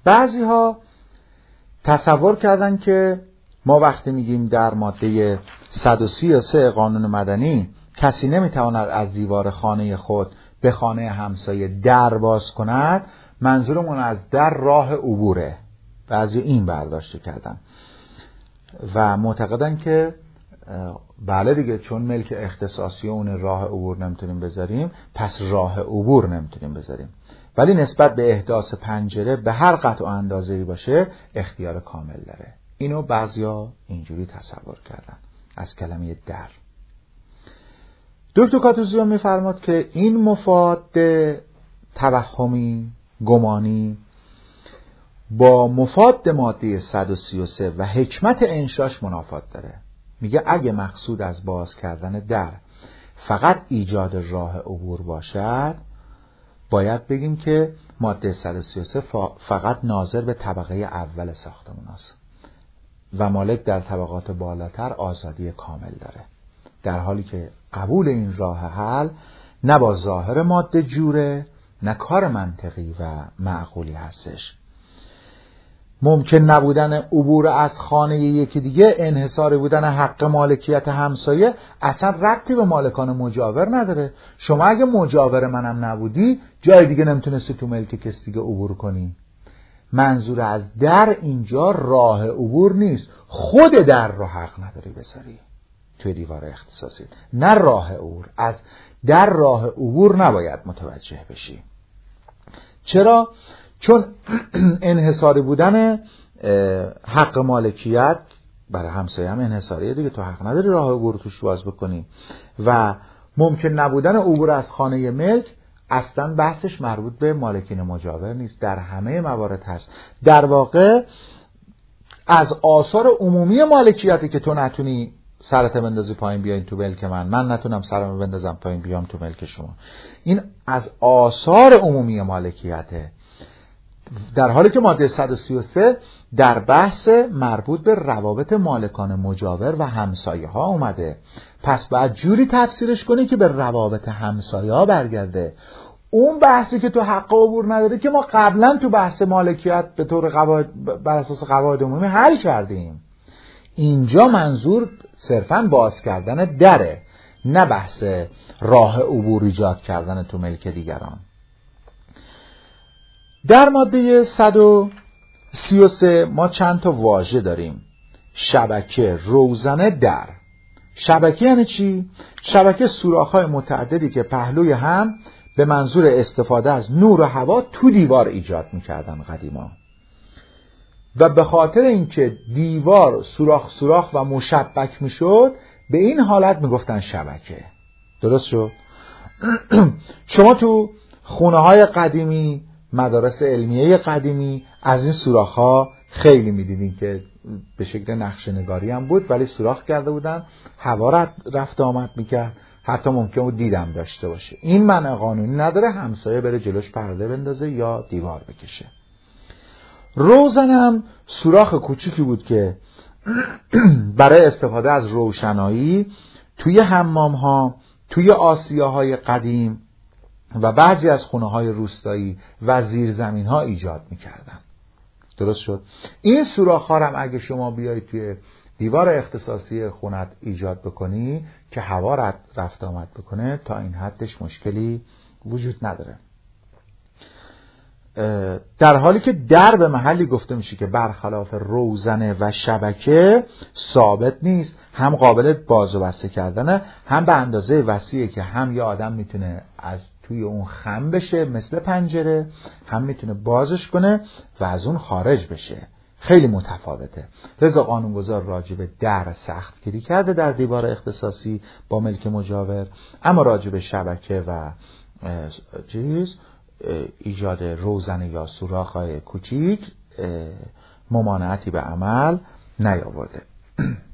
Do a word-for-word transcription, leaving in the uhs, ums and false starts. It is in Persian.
بعضی ها تصور کردن که ما وقتی میگیم در ماده صد و سی و سه قانون مدنی کسی نمیتواند از دیوار خانه خود به خانه همسایه در باز کند، منظورمون از در راه عبوره. بعضی این برداشت کردن و معتقدن که بله دیگه، چون ملک اختصاصی اون راه عبور نمیتونیم بذاریم، پس راه عبور نمیتونیم بذاریم، ولی نسبت به احداث پنجره به هر قطع و اندازه‌ای باشه اختیار کامل داره. اینو بعضیا اینجوری تصور کردن از کلمه در. دکتر کاتوزیان میفرماد که این مفاد توهمی گمانی با مفاد ماده صد و سی و سه و حکمت انشاش منافات داره. میگه اگه مقصود از باز کردن در فقط ایجاد راه عبور باشد، باید بگیم که ماده صد و سی و سه فقط ناظر به طبقه اول ساختمان است و مالک در طبقات بالاتر آزادی کامل داره، در حالی که قبول این راه حل نه با ظاهر ماده جوره، نه کار منطقی و معقولی هستش. ممکن نبودن عبور از خانه یکی دیگه، انحصاری بودن حق مالکیت همسایه اصلا ربطی به مالکان مجاور نداره. شما اگه مجاور منم نبودی، جای دیگه نمیتونستی تو ملک کسی دیگه عبور کنی. منظور از در اینجا راه عبور نیست، خود در رو حق نداری بذاری توی دیوار اختصاصی، نه راه عبور. از در راه عبور نباید متوجه بشی. چرا؟ چون انحصاری بودن حق مالکیت برای همسایه هم انحصاریه دیگه، تو حق نداری راه عبور توش باز بکنی. و ممکن نبودن عبور از خانه ملک اصلا بحثش مربوط به مالکین مجاور نیست، در همه موارد هست. در واقع از آثار عمومی مالکیتی که تو نتونی سرت بندازی پایین بیاین تو ملک من، من نتونم سرم بندازم پایین بیام تو ملک شما، این از آثار عمومی مالکیته. در حالی که ماده صد و سی و سه در بحث مربوط به روابط مالکان مجاور و همسایه ها اومده، پس باید جوری تفسیرش کنی که به روابط همسایه ها برگرده. اون بحثی که تو حق عبور نداره که ما قبلا تو بحث مالکیت به طور قواعد بر اساس قواعد عمومی حل کردیم. اینجا منظور صرفاً باز کردن دره، نه بحث راه عبور ایجاد کردن تو ملک دیگران. در ماده صد و سی و سه ما چند تا واژه داریم: شبکه، روزنه، در. شبکه یعنی چی؟ شبکه سوراخ‌های متعددی که پهلوی هم به منظور استفاده از نور و هوا تو دیوار ایجاد می‌کردن قدیما، و به خاطر اینکه دیوار سوراخ سوراخ و مشبک میشد، به این حالت میگفتن شبکه. درست شد؟ شما تو خونه‌های قدیمی، مدارس علمیه قدیمی از این سوراخ‌ها خیلی می‌دیدین که به شکل نقشه‌نگاری هم بود، ولی سوراخ کرده بودن، هوا رفت آمد می‌کرد، حتی ممکن بود دیدم داشته باشه. این منع قانونی نداره همسایه بره جلوش پرده بندازه یا دیوار بکشه. روزنه هم سوراخ کوچیکی بود که برای استفاده از روشنایی توی حمام‌ها، توی آسیاهای قدیم و بعضی از خونه‌های روستایی و زیرزمین‌ها ایجاد می‌کردن. درست شد؟ این سوراخ‌ها هم اگه شما بیای توی دیوار اختصاصی خونت ایجاد بکنی که هوا رفت آمد بکنه، تا این حدش مشکلی وجود نداره. در حالی که در به محلی گفته میشه که برخلاف روزنه و شبکه ثابت نیست، هم قابل باز و بسته کردنه، هم به اندازه وسیعه که هم یه آدم میتونه از توی اون خم بشه مثل پنجره، هم میتونه بازش کنه و از اون خارج بشه. خیلی متفاوته. لذا قانونگذار راجع به در سخت گیری کرده در دیوار اختصاصی با ملک مجاور، اما راجع به شبکه و چیز ایجاد روزنه یا سوراخ‌های کوچیک ممانعتی به عمل نیاورده.